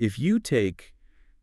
If you take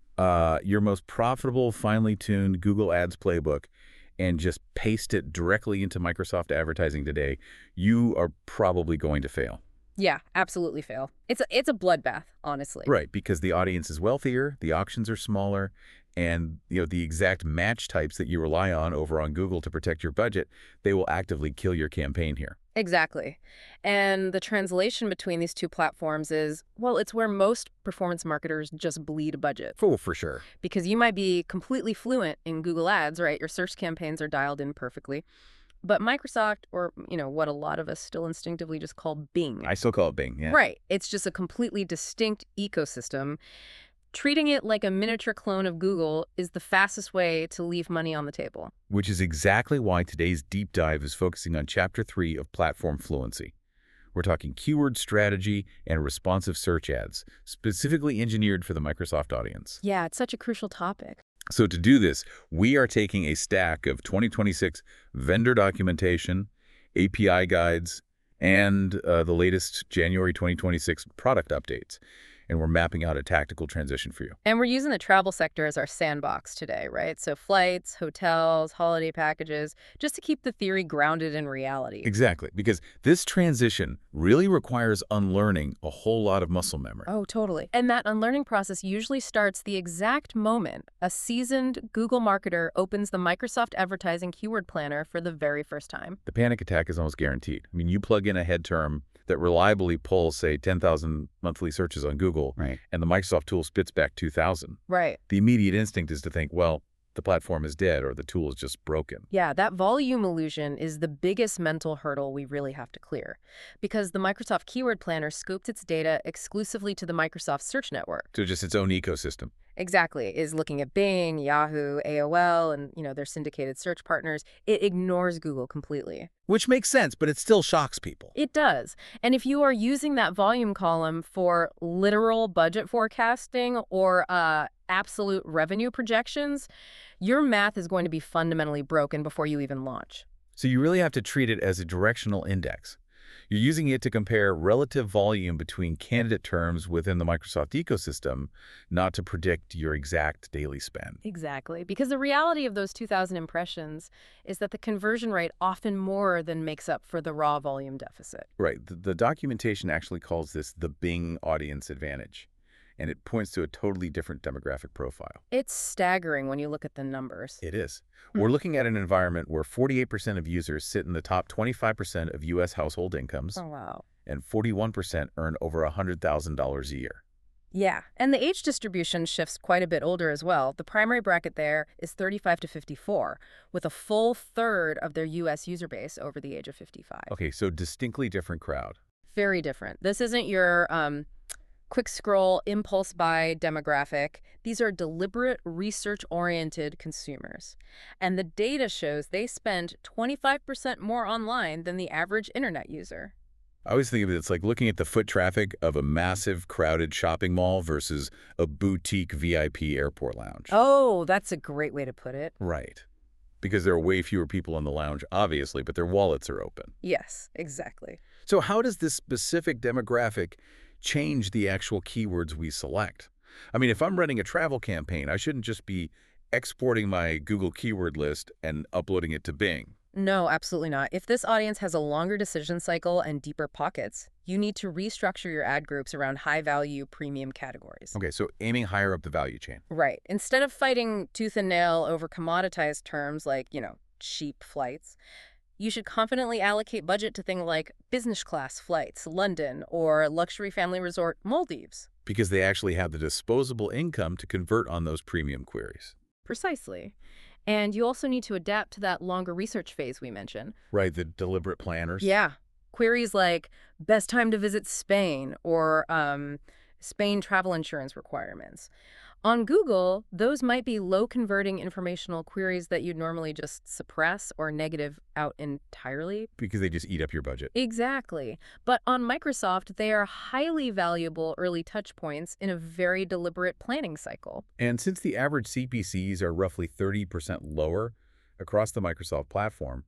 your most profitable, finely tuned Google Ads playbook and just paste it directly into Microsoft Advertising today, you are probably going to fail. Yeah, absolutely fail. It's a bloodbath, honestly. Right, because the audience is wealthier, the auctions are smaller, and the exact match types that you rely on over on Google to protect your budget, they will actively kill your campaign here. Exactly. And the translation between these two platforms is, well, it's where most performance marketers just bleed a budget. For sure. Because you might be completely fluent in Google Ads, right? Your search campaigns are dialed in perfectly. But Microsoft, or, what a lot of us still instinctively just call Bing. I still call it Bing, yeah. Right. It's just a completely distinct ecosystem. Treating it like a miniature clone of Google is the fastest way to leave money on the table. Which is exactly why today's deep dive is focusing on Chapter 3 of Platform Fluency. We're talking keyword strategy and responsive search ads, specifically engineered for the Microsoft audience. Yeah, it's such a crucial topic. So to do this, we are taking a stack of 2026 vendor documentation, API guides, and the latest January 2026 product updates. And we're mapping out a tactical transition for you. And we're using the travel sector as our sandbox today, right? So flights, hotels, holiday packages, just to keep the theory grounded in reality. Exactly, because this transition really requires unlearning a whole lot of muscle memory. Oh, totally. And that unlearning process usually starts the exact moment a seasoned Google marketer opens the Microsoft Advertising Keyword Planner for the very first time. The panic attack is almost guaranteed. I mean, you plug in a head term that reliably pulls, say, 10,000 monthly searches on Google, Right. and the Microsoft tool spits back 2,000. Right. The immediate instinct is to think, well, the platform is dead or the tool is just broken. Yeah, that volume illusion is the biggest mental hurdle we really have to clear, because the Microsoft Keyword Planner scoped its data exclusively to the Microsoft Search Network. So just its own ecosystem. Exactly, is looking at Bing, Yahoo, AOL, and their syndicated search partners. It ignores Google completely. Which makes sense, but it still shocks people. It does. And if you are using that volume column for literal budget forecasting or absolute revenue projections, your math is going to be fundamentally broken before you even launch. So you really have to treat it as a directional index. You're using it to compare relative volume between candidate terms within the Microsoft ecosystem, not to predict your exact daily spend. Exactly. Because the reality of those 2,000 impressions is that the conversion rate often more than makes up for the raw volume deficit. Right. The documentation actually calls this the Bing audience advantage, and it points to a totally different demographic profile. It's staggering when you look at the numbers. It is. We're looking at an environment where 48% of users sit in the top 25% of U.S. household incomes, Oh, wow. and 41% earn over $100,000 a year. Yeah, and the age distribution shifts quite a bit older as well. The primary bracket there is 35 to 54, with a full third of their U.S. user base over the age of 55. Okay, so distinctly different crowd. Very different. This isn't your quick scroll, impulse buy demographic. These are deliberate, research-oriented consumers. And the data shows they spend 25% more online than the average internet user. I always think of it, it's like looking at the foot traffic of a massive, crowded shopping mall versus a boutique VIP airport lounge. Oh, that's a great way to put it. Right. Because there are way fewer people in the lounge, obviously, but their wallets are open. Yes, exactly. So how does this specific demographic change the actual keywords we select? I mean, if I'm running a travel campaign, I shouldn't just be exporting my Google keyword list and uploading it to Bing. No, absolutely not. If this audience has a longer decision cycle and deeper pockets, you need to restructure your ad groups around high-value premium categories. Okay, so aiming higher up the value chain. Right. Instead of fighting tooth and nail over commoditized terms like, cheap flights, you should confidently allocate budget to things like business class flights, London, or luxury family resort, Maldives. Because they actually have the disposable income to convert on those premium queries. Precisely. And you also need to adapt to that longer research phase we mentioned. Right, the deliberate planners. Yeah. Queries like best time to visit Spain or Spain travel insurance requirements. On Google, those might be low-converting informational queries that you'd normally just suppress or negative out entirely. Because they just eat up your budget. Exactly. But on Microsoft, they are highly valuable early touch points in a very deliberate planning cycle. And since the average CPCs are roughly 30% lower across the Microsoft platform,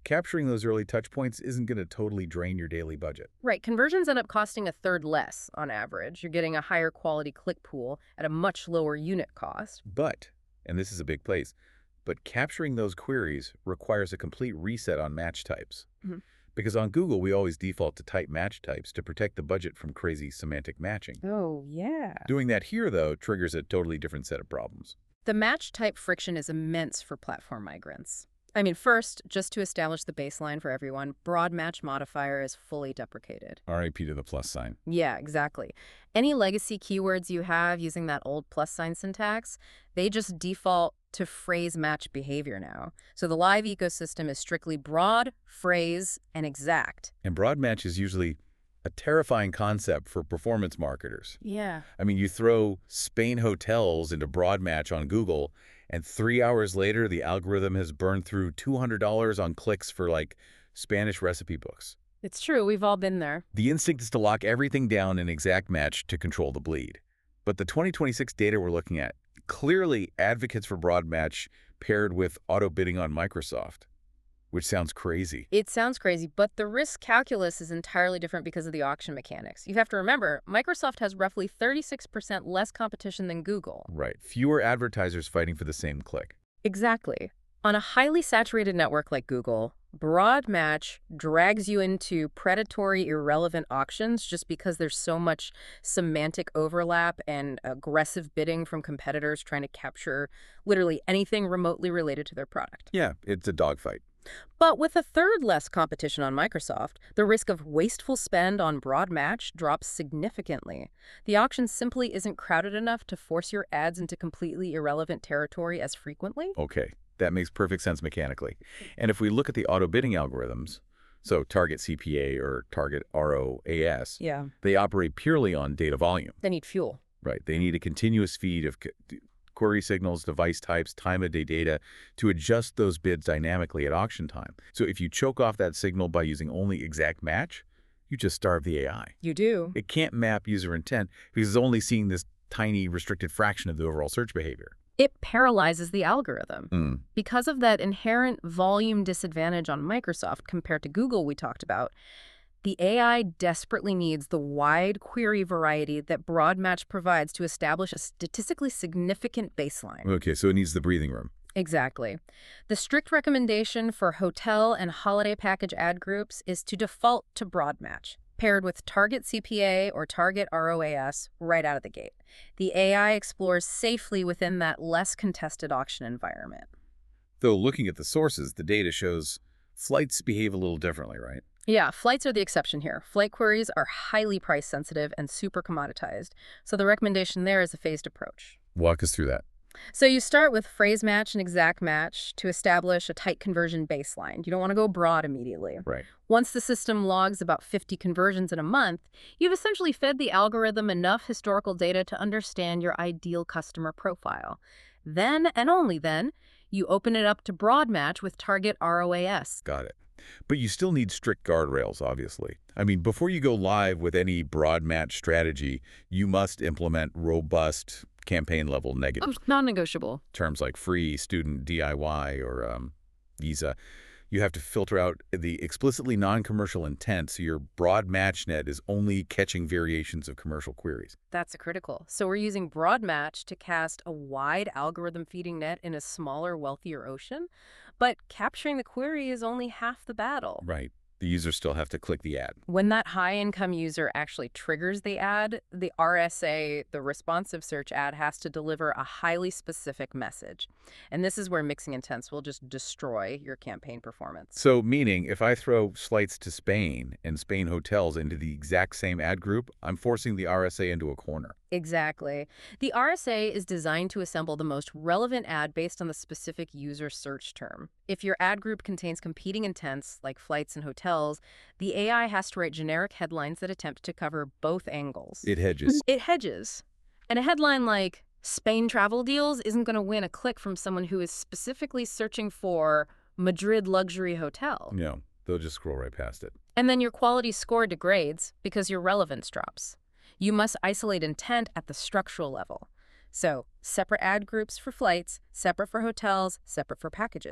capturing those early touch points isn't going to totally drain your daily budget. Right, conversions end up costing a third less on average. You're getting a higher quality click pool at a much lower unit cost. But, and this is a big place, but capturing those queries requires a complete reset on match types. Mhm. Because on Google, we always default to type match types to protect the budget from crazy semantic matching. Oh, yeah. Doing that here, though, triggers a totally different set of problems. The match type friction is immense for platform migrants. I mean, first, just to establish the baseline for everyone, broad match modifier is fully deprecated. RIP to the plus sign. Yeah, exactly. Any legacy keywords you have using that old plus sign syntax, they just default to phrase match behavior now. So the live ecosystem is strictly broad, phrase, and exact. And broad match is usually a terrifying concept for performance marketers. Yeah. I mean, you throw Spain hotels into broad match on Google, and 3 hours later, the algorithm has burned through $200 on clicks for, like, Spanish recipe books. It's true. We've all been there. The instinct is to lock everything down in exact match to control the bleed. But the 2026 data we're looking at clearly advocates for broad match paired with auto bidding on Microsoft, which sounds crazy. It sounds crazy, but the risk calculus is entirely different because of the auction mechanics. You have to remember, Microsoft has roughly 36% less competition than Google. Right. Fewer advertisers fighting for the same click. Exactly. On a highly saturated network like Google, broad match drags you into predatory, irrelevant auctions just because there's so much semantic overlap and aggressive bidding from competitors trying to capture literally anything remotely related to their product. Yeah, it's a dogfight. But with a third less competition on Microsoft, the risk of wasteful spend on broad match drops significantly. The auction simply isn't crowded enough to force your ads into completely irrelevant territory as frequently. Okay, that makes perfect sense mechanically. And if we look at the auto bidding algorithms, so target CPA or target ROAS, Yeah. they operate purely on data volume. They need fuel. Right. They need a continuous feed of query signals, device types, time of day data to adjust those bids dynamically at auction time. So if you choke off that signal by using only exact match, you just starve the AI. You do. It can't map user intent because it's only seeing this tiny restricted fraction of the overall search behavior. It paralyzes the algorithm. Because of that inherent volume disadvantage on Microsoft compared to Google we talked about, the AI desperately needs the wide query variety that broad match provides to establish a statistically significant baseline. Okay, so it needs the breathing room. Exactly. The strict recommendation for hotel and holiday package ad groups is to default to broad match, paired with target CPA or target ROAS right out of the gate. The AI explores safely within that less contested auction environment. Though looking at the sources, the data shows flights behave a little differently, right? Yeah, flights are the exception here. Flight queries are highly price sensitive and super commoditized, so the recommendation there is a phased approach. Walk us through that. So you start with phrase match and exact match to establish a tight conversion baseline. You don't want to go broad immediately. Right. Once the system logs about 50 conversions in a month, you've essentially fed the algorithm enough historical data to understand your ideal customer profile. Then, and only then, you open it up to broad match with target ROAS. Got it. But you still need strict guardrails, obviously. I mean, before you go live with any broad match strategy, you must implement robust campaign-level negatives. Non-negotiable. Terms like free, student, DIY, or Visa. You have to filter out the explicitly non-commercial intent, so your broad match net is only catching variations of commercial queries. That's critical. So we're using broad match to cast a wide algorithm feeding net in a smaller, wealthier ocean, but capturing the query is only half the battle. Right. The users still have to click the ad. When that high-income user actually triggers the ad, the RSA, the responsive search ad, has to deliver a highly specific message. And this is where mixing intents will just destroy your campaign performance. So meaning, if I throw flights to Spain and Spain hotels into the exact same ad group, I'm forcing the RSA into a corner. Exactly. The RSA is designed to assemble the most relevant ad based on the specific user search term. If your ad group contains competing intents, like flights and hotels, the AI has to write generic headlines that attempt to cover both angles. It hedges. It hedges. And a headline like Spain travel deals isn't going to win a click from someone who is specifically searching for Madrid luxury hotel. No, they'll just scroll right past it. And then your quality score degrades because your relevance drops. You must isolate intent at the structural level. So, separate ad groups for flights, separate for hotels, separate for packages.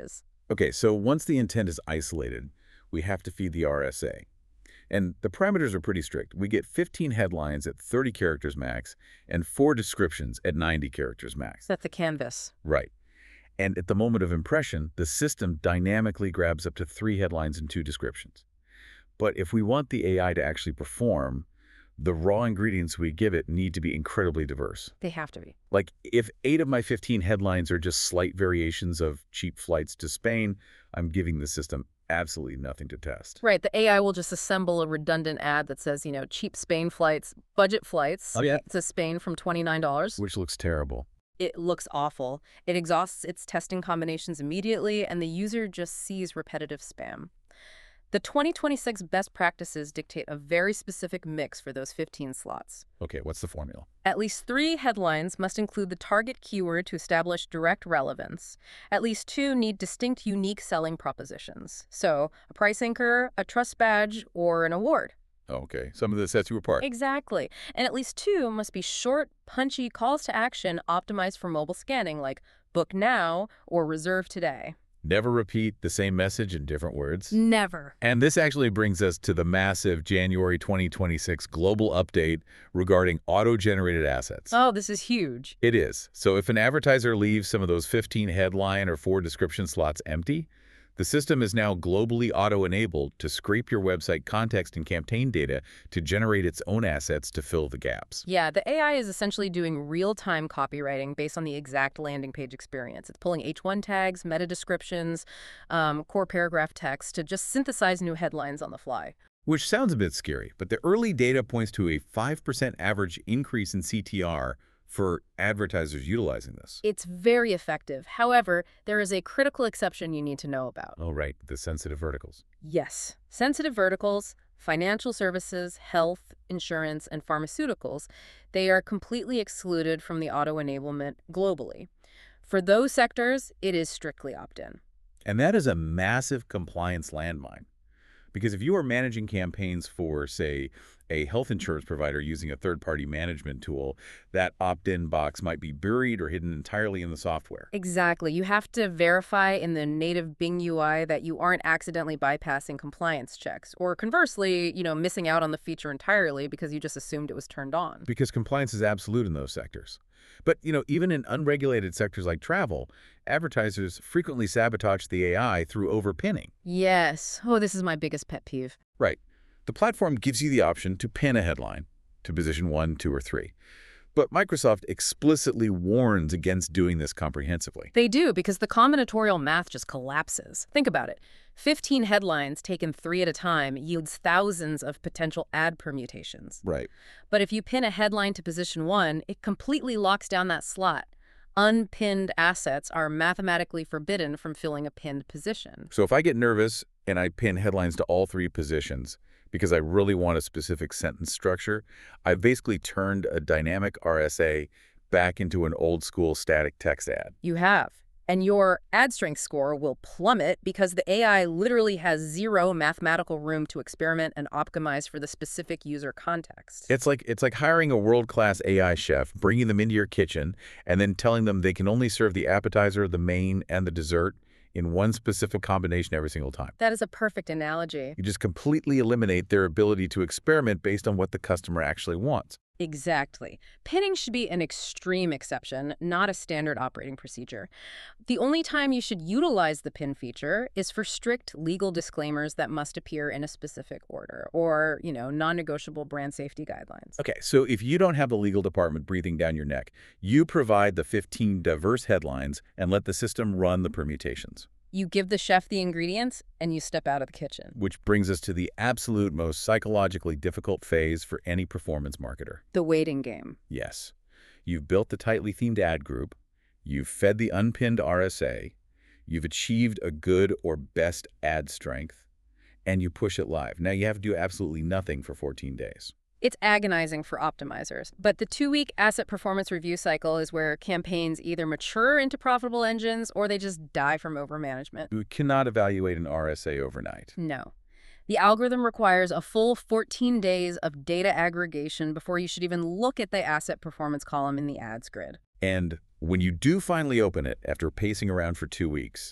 Okay, so once the intent is isolated, we have to feed the RSA. And the parameters are pretty strict. We get 15 headlines at 30 characters max and 4 descriptions at 90 characters max. Set the canvas. Right. And at the moment of impression, the system dynamically grabs up to 3 headlines and 2 descriptions. But if we want the AI to actually perform, the raw ingredients we give it need to be incredibly diverse. They have to be. Like, if 8 of my 15 headlines are just slight variations of cheap flights to Spain, I'm giving the system absolutely nothing to test. Right. The AI will just assemble a redundant ad that says, cheap Spain flights, budget flights. Oh, yeah. To Spain from $29. Which looks terrible. It looks awful. It exhausts its testing combinations immediately, and the user just sees repetitive spam. The 2026 best practices dictate a very specific mix for those 15 slots. Okay, what's the formula? At least 3 headlines must include the target keyword to establish direct relevance. At least 2 need distinct, unique selling propositions. So, a price anchor, a trust badge, or an award. Okay, some of this sets you apart. Exactly. And at least 2 must be short, punchy calls to action optimized for mobile scanning, like book now or reserve today. Never repeat the same message in different words. Never. And this actually brings us to the massive January 2026 global update regarding auto-generated assets. Oh, this is huge. It is. So if an advertiser leaves some of those 15 headline or 4 description slots empty, the system is now globally auto-enabled to scrape your website context and campaign data to generate its own assets to fill the gaps. Yeah, the AI is essentially doing real-time copywriting based on the exact landing page experience. It's pulling H1 tags, meta descriptions, core paragraph text to just synthesize new headlines on the fly. Which sounds a bit scary, but the early data points to a 5% average increase in CTR for advertisers utilizing this. It's very effective. However, there is a critical exception you need to know about. Oh, right, the sensitive verticals. Yes, sensitive verticals, financial services, health, insurance, and pharmaceuticals, they are completely excluded from the auto-enablement globally. For those sectors, it is strictly opt-in. And that is a massive compliance landmine. Because if you are managing campaigns for, say, a health insurance provider using a third-party management tool, that opt-in box might be buried or hidden entirely in the software. Exactly. You have to verify in the native Bing UI that you aren't accidentally bypassing compliance checks, or conversely, missing out on the feature entirely because you just assumed it was turned on. Because compliance is absolute in those sectors. But, even in unregulated sectors like travel, advertisers frequently sabotage the AI through overpinning. Yes. Oh, this is my biggest pet peeve. Right. The platform gives you the option to pin a headline to position 1, 2, or 3. But Microsoft explicitly warns against doing this comprehensively. They do, because the combinatorial math just collapses. Think about it. 15 headlines taken 3 at a time yields thousands of potential ad permutations. Right. But if you pin a headline to position 1, it completely locks down that slot. Unpinned assets are mathematically forbidden from filling a pinned position. So if I get nervous and I pin headlines to all 3 positions because I really want a specific sentence structure, I've basically turned a dynamic RSA back into an old-school static text ad. You have. And your ad strength score will plummet because the AI literally has 0 mathematical room to experiment and optimize for the specific user context. It's like hiring a world-class AI chef, bringing them into your kitchen, and then telling them they can only serve the appetizer, the main, and the dessert in one specific combination every single time. That is a perfect analogy. You just completely eliminate their ability to experiment based on what the customer actually wants. Exactly. Pinning should be an extreme exception, not a standard operating procedure. The only time you should utilize the pin feature is for strict legal disclaimers that must appear in a specific order or, non-negotiable brand safety guidelines. Okay, so if you don't have the legal department breathing down your neck, you provide the 15 diverse headlines and let the system run the permutations. You give the chef the ingredients, and you step out of the kitchen. Which brings us to the absolute most psychologically difficult phase for any performance marketer. The waiting game. Yes. You've built the tightly themed ad group, you've fed the unpinned RSA, you've achieved a good or best ad strength, and you push it live. Now you have to do absolutely nothing for 14 days. It's agonizing for optimizers, but the 2-week asset performance review cycle is where campaigns either mature into profitable engines or they just die from overmanagement. You cannot evaluate an RSA overnight. No. The algorithm requires a full 14 days of data aggregation before you should even look at the asset performance column in the ads grid. And when you do finally open it after pacing around for 2 weeks,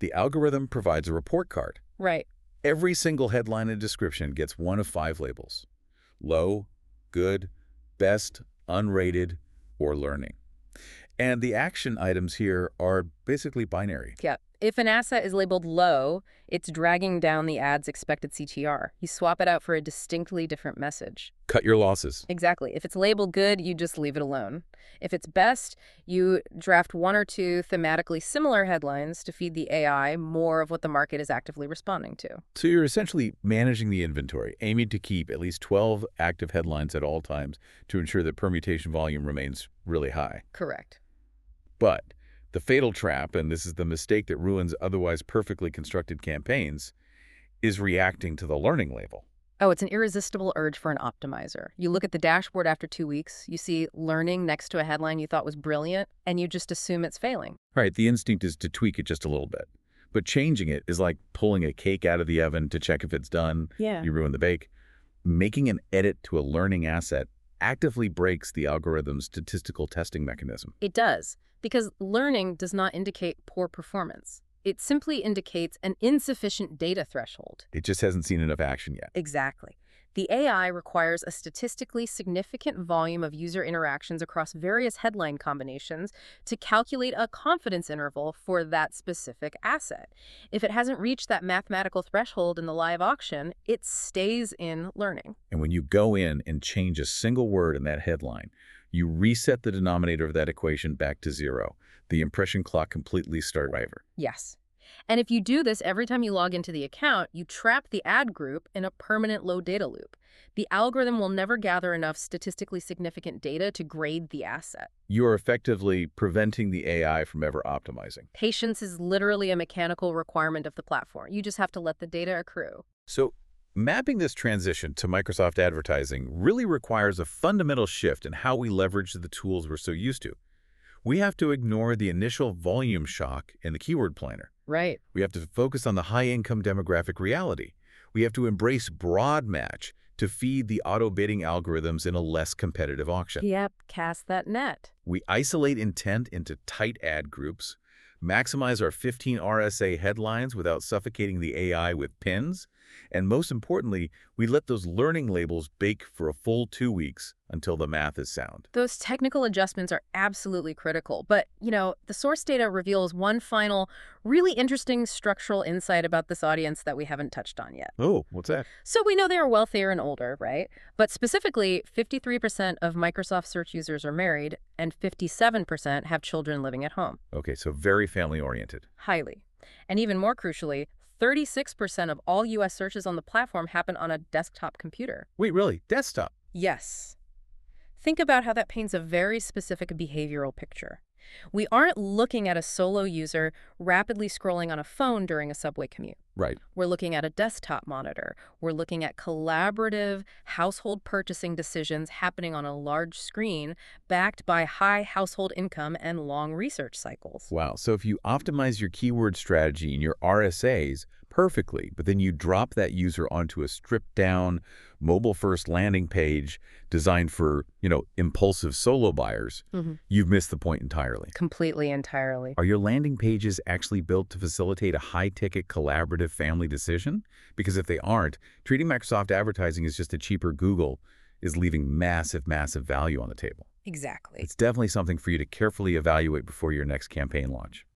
The algorithm provides a report card. Right. Every single headline and description gets one of 5 labels: low, good, best, unrated, or learning. And the action items here are basically binary. Yeah. If an asset is labeled low, it's dragging down the ad's expected CTR. You swap it out for a distinctly different message. Cut your losses. Exactly. If it's labeled good, you just leave it alone. If it's best, you draft 1 or 2 thematically similar headlines to feed the AI more of what the market is actively responding to. So you're essentially managing the inventory, aiming to keep at least 12 active headlines at all times to ensure that permutation volume remains really high. Correct. But the fatal trap, and this is the mistake that ruins otherwise perfectly constructed campaigns, is reacting to the learning label. Oh, it's an irresistible urge for an optimizer. You look at the dashboard after 2 weeks, you see learning next to a headline you thought was brilliant, and you just assume it's failing. Right, the instinct is to tweak it just a little bit. But changing it is like pulling a cake out of the oven to check if it's done. Yeah. You ruin the bake. Making an edit to a learning asset actively breaks the algorithm's statistical testing mechanism. It does, because learning does not indicate poor performance. It simply indicates an insufficient data threshold. It just hasn't seen enough action yet. Exactly. The AI requires a statistically significant volume of user interactions across various headline combinations to calculate a confidence interval for that specific asset. If it hasn't reached that mathematical threshold in the live auction, it stays in learning. And when you go in and change a single word in that headline, you reset the denominator of that equation back to 0. The impression clock completely starts over. Yes. And if you do this every time you log into the account, you trap the ad group in a permanent low data loop. The algorithm will never gather enough statistically significant data to grade the asset. You are effectively preventing the AI from ever optimizing. Patience is literally a mechanical requirement of the platform. You just have to let the data accrue. So mapping this transition to Microsoft advertising really requires a fundamental shift in how we leverage the tools we're so used to. We have to ignore the initial volume shock in the keyword planner. Right. We have to focus on the high-income demographic reality. We have to embrace broad match to feed the auto-bidding algorithms in a less competitive auction. Yep, cast that net. We isolate intent into tight ad groups, maximize our 15 RSA headlines without suffocating the AI with pins, and most importantly, we let those learning labels bake for a full 2 weeks until the math is sound. Those technical adjustments are absolutely critical. But, the source data reveals one final, really interesting structural insight about this audience that we haven't touched on yet. Oh, what's that? So we know they are wealthier and older, right? But specifically, 53% of Microsoft Search users are married, and 57% have children living at home. Okay, so very family-oriented. Highly. And even more crucially, 36% of all U.S. searches on the platform happen on a desktop computer. Wait, really? Desktop? Yes. Think about how that paints a very specific behavioral picture. We aren't looking at a solo user rapidly scrolling on a phone during a subway commute. Right. We're looking at a desktop monitor. We're looking at collaborative household purchasing decisions happening on a large screen backed by high household income and long research cycles. Wow. So if you optimize your keyword strategy and your RSAs perfectly, but then you drop that user onto a stripped-down, mobile-first landing page designed for, impulsive solo buyers, you've missed the point entirely. Completely, entirely. Are your landing pages actually built to facilitate a high-ticket collaborative family decision? Because if they aren't, treating Microsoft advertising as just a cheaper Google is leaving massive, massive value on the table. Exactly. It's definitely something for you to carefully evaluate before your next campaign launch.